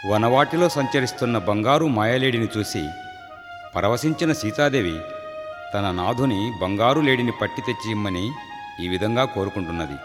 వనవాటిలో సంచరిస్తున్న బంగారు మాయలేడిని చూసి పరవశించిన సీతాదేవి తన నాథుని బంగారు లేడిని పట్టి తెచ్చి ఇమ్మని ఈ విధంగా కోరుకుంటున్నది.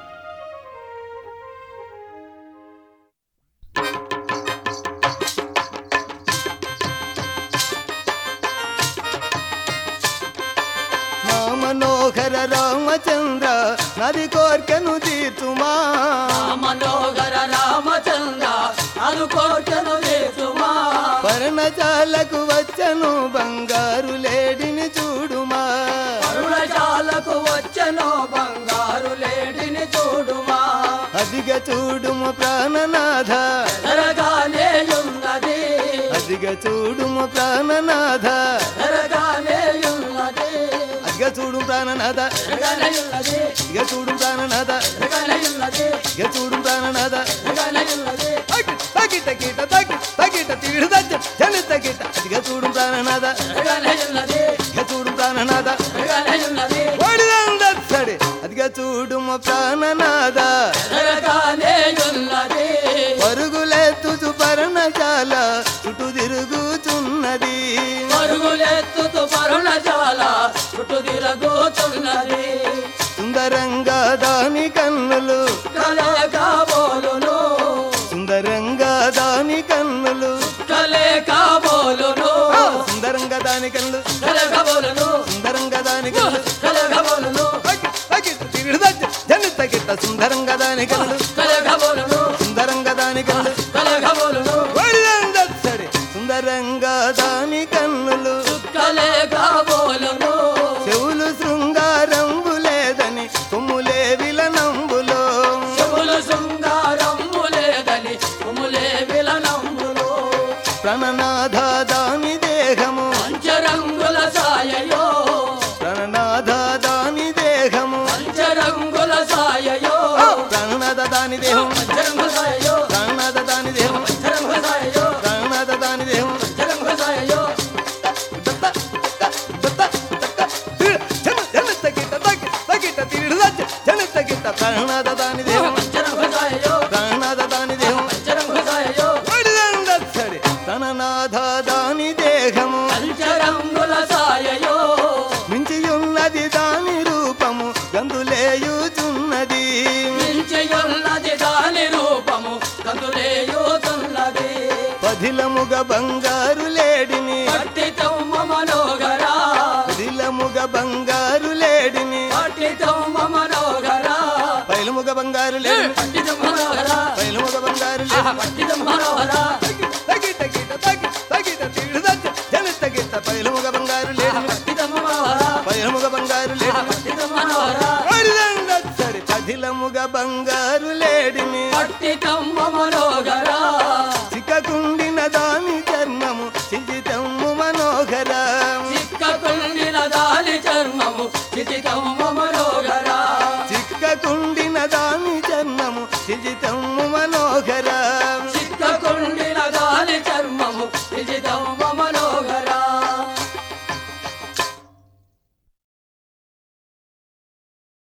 మనోహర రామచంద్ర నది కోర్కెను తీర్చుమా. మనోహర రామచంద్ర అను కోర్కెను తీర్చుమా. పర్ణశాలకు వచ్చను బంగారు లేడిని చూడుమా. పర్ణశాలకు వచ్చను బంగారు లేడిని చూడుమా. అదిగ చూడుము ప్రాణనాథ ఎదరగానే ఉన్నది. అదిగ చూడుము ప్రాణనాథ ఎదరగానే ఉన్నది. అదిగ చూడు ప్రాణనాథ ఎదరగానే ఉన్నది. ఇక చూడు ప్రాణనాథ ఎదరగానే ఉన్నది. ఇక చూడు ప్రాణనాథ ఎదరగానే ఉన్నది. తగిట కీట తగిట తీడు జని తగిట అదిగ చూడు ప్రాణనాథ ఎదరగానే ఉన్నది. ఇక చూడు ప్రాణనాథ ఎదరగానే ఉన్నది. సరే అదిగ చూడుము ప్రాణనాథ ఎదరగానే ఉన్నది. పరుగులెత్తుచు పర్ణశాల చుట్టూ తిరుగుచున్నది. పరుగులెత్తుతూ పర్ణశాల చుట్టూ తిరుగుతున్నది. సుందరంగా దాని కన్నులు కలేకబోలును. సుందరంగా దాని కన్నులు కలేకబోలును. సుందరంగా దాని కన్నులు కలేకబోలును. సుందరంగా దాని కన్నులు కలేకబోలును. జని తగిట సుందరంగా దాని కన్నులు కలేకబోలును. సుందరంగా దాని కన్నులు కలేకబోలును. సరే సుందరంగా దాని కన్నులు కలేకబోలును. చెవులు శృంగారంబు లేదని కొమ్ములే విలనంబులో. చెవులు శృంగారంబు లేదని కొమ్ములే విలనంబులో. ప్రణనాథ దాని దేహము పంచరంగుల సాయయో. ప్రణనాథ దాని దేహము పంచరంగుల సాయయో. ప్రణనాథ దాని దేహం పంచరంగుల సాయయో. ప్రణనాథ దాని దేహం పంచరంగుల సాయయో. ప్రణనాథ దాని దేహం పంచరంగుల సాయయో. తగిట ప్రణనాథ దాని దేహం పంచరంగుల సాయయో. ప్రణనాథ దాని దేహం పంచరంగుల సాయయో. సరే ప్రణనాథ దాని దేహము పంచరంగుల సాయయో. మించియున్నది దాని రూపము గందులేయుచున్నది. మించియున్నది దాని రూపము కందులేయుతున్నది. పదిలముగ బంగారు లేడిని పట్టితమ్మ మనోహరా. పదిలముగ బంగారు లేడిని పట్టితమ్మ మనోహరా. పైలముగ బంగారు లేడిని పట్టితమ్మ మనోహరా. పైలముగ బంగారు ఆహా, లేడిని పట్టితమ్మ మనోహరా. తగిట పైలముగ బంగారు లేడిని పట్టితమ్మ మనోహరా. పైలముగ బంగారు ఆహా, లేడిని పట్టితమ్మ మనోహరా. సరే పదిలముగ బంగారు లేడిని పట్టితమ్మ మనోహరా. చిక్కకుండిన దాని చర్మము చిజితమ్ము మనోహర. చిక్కకుండిన దాని చర్మము చితితమ్మ